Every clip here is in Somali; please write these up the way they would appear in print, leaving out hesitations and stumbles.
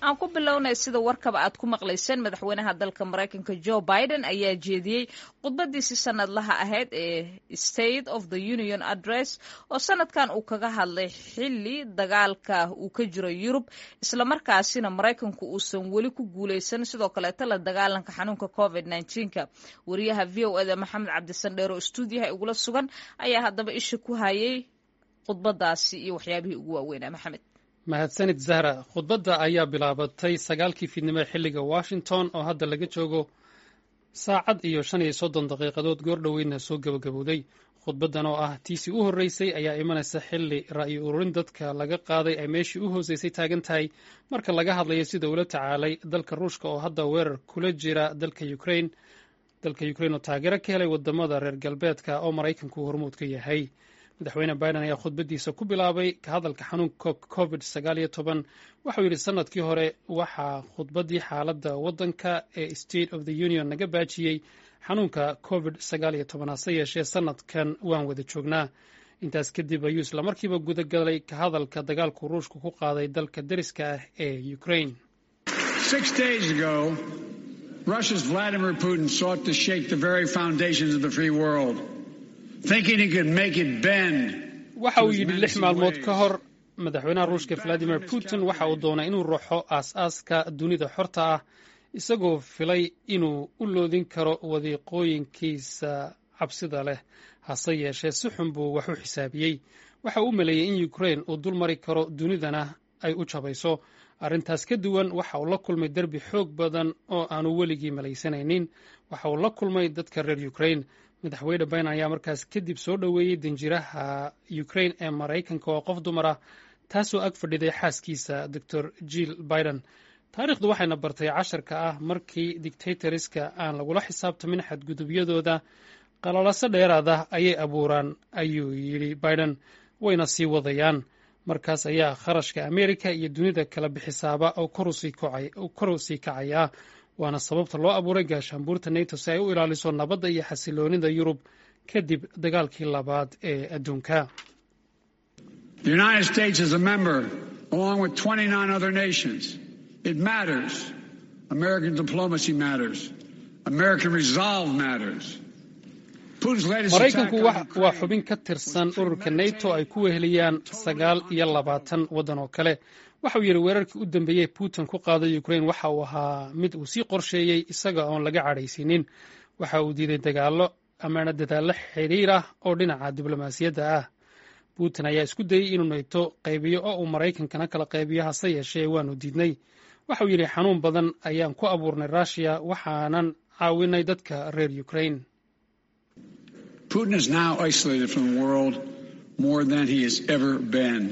aan ku bilownay sida warkaba aad ku maqlayseen madaxweynaha dalka Mareykanka Joe Biden ayaa jeediyey khudbadiisii sanadlaha ahayd ee State of the Union Address oo sanadkan uu kaga hadlay xilli dagaalka uu ka jiro Yurub isla markaasina Mareykanku uusan weli ku guuleysan sidoo kale la dagaalanka xanuunka COVID-19 wariyaha VOA Maxamed Cabdisandheer oo stuudiyaha igula sugan ayaa haddaba isha ku hayay khudbadaasi iyo waxyaabihii ugu waaweynaa Maxamed. mahadsanid Zahra. khudbadda ayaa bilaabatay 9:00 fiidnimo xilliga Washington oo hadda laga joogo saacad iyo 35 daqiiqadood goordhoweyna soo gabagabowday. khudbaddan oo ah tiisi u horreysay ayaa imanaysa xilli ra'yi ururin dadka laga qaaday ay meeshii u hooseysay taagan tahay marka laga hadlayo sida ula tacaalay dalka Ruushka oo hadda weerar kula jira dalka Ukraine oo taageero ka helay wadamada reer galbeedka oo Mareykanku hormuud ka yahay. madaxweyne Biden ayaa khudbadiisa ku bilaabay ka hadalka xanuunka COVID-19 waxau yidhi sanadkii hore waxaa khudbadii xaaladda waddanka ee State of the Union naga baajiyey xanuunka COVID-19 hase yeeshee sanadkan waan wada joognaa. intaas kadib ayuu islamarkiiba gudagalay ka hadalka dagaalku Ruushku ku qaaday dalka deriska ah ee Ukraine. 6 days ago, Russia's Vladimir Putin sought to shake the very foundations of the free world. waxa uu yidhi 6 maalmood ka hor madaxweynaha Ruushka Vladimir Putin waxa uu doonay inuu ruuxo aas-aaska dunida xorta ah isagoo filay inuu u loodin karo wadiiqooyinkiisa cabsida leh hase yeeshee si xun buu wax u xisaabiyey. waxa uu maleeyey in Ukraine uu dul mari karo dunidana ay u jabayso. arrintaas ka duwan waxa uu la kulmay derbi xoog badan oo aanu weligii malaysanaynin. waxa uu la kulmay dadka reer Ukraine. madaxweyne Biden ayaa markaas kadib soo dhoweeyey danjiraha Ukraine ee Mareykanka oo qof dumar ah taasoo ag fadhiday xaaskiisa Dr. Jill Biden. taariikhdu waxayna bartay casharka ah markii dictatoriska aan lagula xisaabtamin xadgudubyadooda qalalaso dheeraada ayay abuuraan ayuu yidhi Biden wayna sii wadayaan. markaas ayaa kharashka Amerika iyo dunida kala bixisaaba oo kor u sii kacaya. waana sababta loo abuuray gaashaanbuurta NATO si ay u ilaaliso nabadda iyo xasiloonida Yurub kadib dagaalkii labaad ee adduunka. The United States is a member along with 29 other nations. It matters. American diplomacy matters. American resolve matters. Mareykanku waa xubin ka tirsan ururka NATO ay ku weheliyaan 29 waddan oo kale. waxa uu yidhi weerarkii u dambeeyey Putin ku qaaday Ukraine waxa uu ahaa mid uu sii qorsheeyey isaga oon laga cadhaysinin. waxa uu diiday dagaallo xiriir ah oo dhinaca diblomaasiyadda ah. Putin ayaa isku dayey inuu NATO qaybiyo oo uu Mareykankana kala qaybiyo hase yeeshee waanu diidnay. waxa uu yidhi xanuun badan ayaan ku abuurnay Russia waxaanan caawinay dadka reer Ukraine. Putin is now isolated from the world more than he has ever been.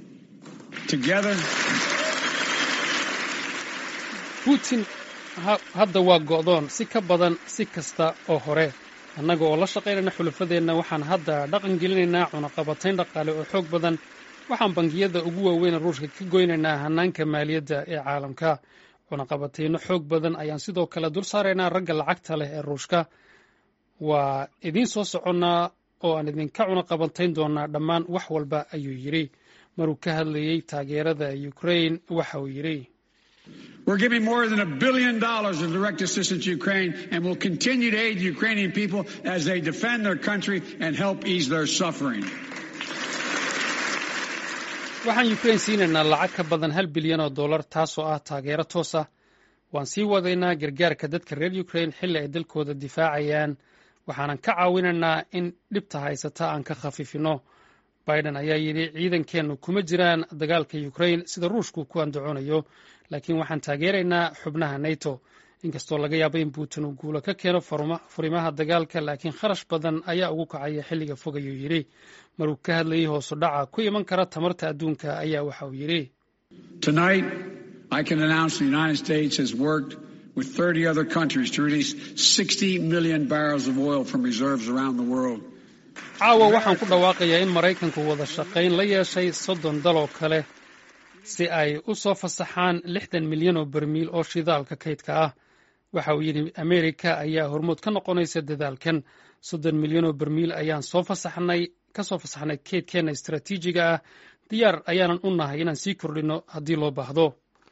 Putin hadda waa go'doon si ka badan si kasta oo hore. annaga oo la shaqaynayna xulafadeenna waxaan hadda dhaqan gelinaynaa cunaqabatayn dhaqaale oo xoog badan. waxaan bangiyada ugu waaweyn Ruushka ka goynaynaa hannaanka maaliyadda ee caalamka. cunaqabatayno xoog badan ayaan sidoo kale dul saaraynaa ragga lacagta leh ee Ruushka. waa idiin soo soconnaa oo aan idinka cunaqabatayn doonaa dhammaan wax walba ayuu yidhi. maruu ka hadlayey taageerada Ukraine waxa uu yidhi We're giving more than $1 billion of direct assistance to Ukraine and will continue to aid the Ukrainian people as they defend their country and help ease their suffering. waxaan Ukraine siinaynaa lacag ka badan $1 bilyan taasoo ah taageero toos ah. waan sii wadaynaa gargaarka dadka reer Ukraine xilli ay dalkooda difaacayaan. waxaanan ka caawinaynaa in dhibta haysata aan ka khafifino. Biden ayaa yidhi ciidankeennu kuma jiraan dagaalka Ukraine sida Ruushku ku andacoonayo laakiin waxaan taageeraynaa xubnaha NATO. inkastoo laga yaabo in Putin uu guulo ka keeno furimaha dagaalka laakiin kharash badan ayaa ugu kacaya xilliga fog ayuu yidhi. maruu ka hadlayay hoosu dhaca ku iman kara tamarta adduunka ayaa waxa uu yidhi Tonight I can announce the United States has worked with 30 other countries to release 60 million barrels of oil from reserves around the world. caawa waxaan ku dhawaaqayaa in Mareykanku wada shaqayn la yeeshay 30 dal oo kale si ay u soo fasaxaan 60 milyan oo barmiil oo shidaalka kaydka ah. waxa uu yidhi Amerika ayaa hormuud ka noqonaysa dadaalkan. 30 milyan oo barmiil ayaan ka soo fasaxnay kaydkeena istaraatiijiga ah. diyaar ayaanan u nahay inaan sii kordhino haddii loo baahdo.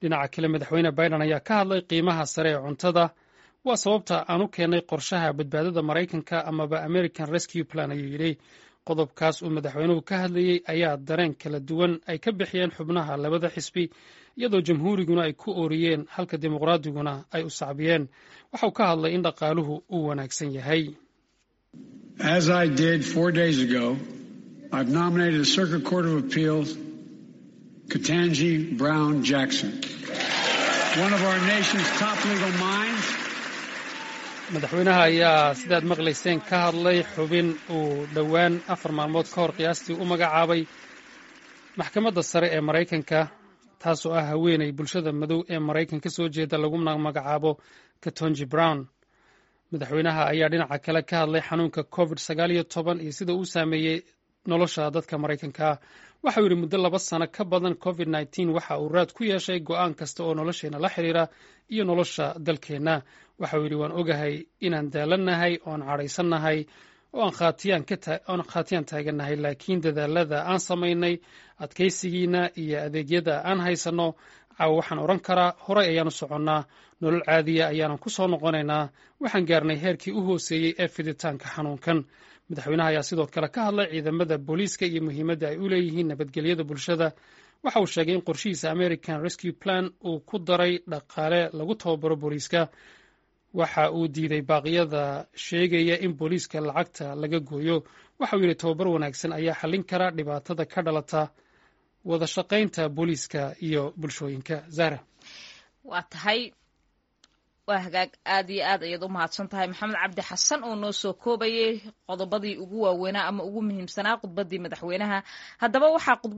dhinaca kale madaxweyne biden ayaa ka hadlay qiimaha sare ee cuntada waa sababta aan u keennay qorshaha badbaadada maraykanka amaba american rescue plan ayuu yidhi qodobkaas uu madaxweynuhu ka hadlayey ayaa dareen kala duwan ay ka bixiyeen xubnaha labada xisbi iyadoo jamhuuriguna ay ku ooriyeen halka dimuqraadiguna ay u sacbiyeen waxau ka hadlay in dhaqaaluhu uu wanaagsan yahay. As I did 4 days ago, I've nominated the Circuit Court of Appeals Ketanji Brown Jackson, one of our nation's top legal minds. madaxweynaha ayaa sidaad maqlayseen ka hadlay xubin uu dhowaan 4 maalmood ka hor qiyaastii u magacaabay maxkamadda sare ee maraykanka taasoo ah haweeney bulshada madow ee maraykanka soo jeeda lagu magacaabo Ketanji Brown. madaxweynaha ayaa dhinaca kale ka hadlay xanuunka covid-19 iyo sida uu saameeyey nolosha dadka maraykanka waxau yidhi muddo 2 sano ka badan covid-19 waxa uu raad ku yeeshay go'aan kasta oo nolosheenna la xiriira iyo nolosha dalkeenna. waxau yidhi waan ogahay inaan daalannahay oon cadhaysannahay oo aan khaatiyaan taagannahay laakiin dadaalada aan samaynay adkaysigiina iyo adeegyada aan haysanno caawa waxaan odhan karaa horey ayaan u soconnaa nolol caadiya ayaanan ku soo noqonaynaa waxaan gaarnay heerkii u hooseeyey ee fiditaanka xanuunkan. madaxweynaha ayaa sidoo kale ka hadlay ciidamada booliiska iyo muhiimadda ay u leeyihiin nabadgelyada bulshada waxa uu sheegay in qorshihiisa american rescue plan uu ku daray dhaqaale lagu tababaro booliiska. waxa uu diiday baaqyada sheegaya in booliiska lacagta laga gooyo waxauu yidhi tababar wanaagsan ayaa xallin kara dhibaatada ka dhalata wada shaqaynta booliiska iyo bulshooyinka. zahra waa tahay waa hagaag aad iyo aad ayaad u mahadsan tahay maxamed cabdi xasan oo noo soo koobayay qodobadii ugu waaweynaa ama ugu muhiimsanaa khudbaddii madaxweynaha. haddaba waxaa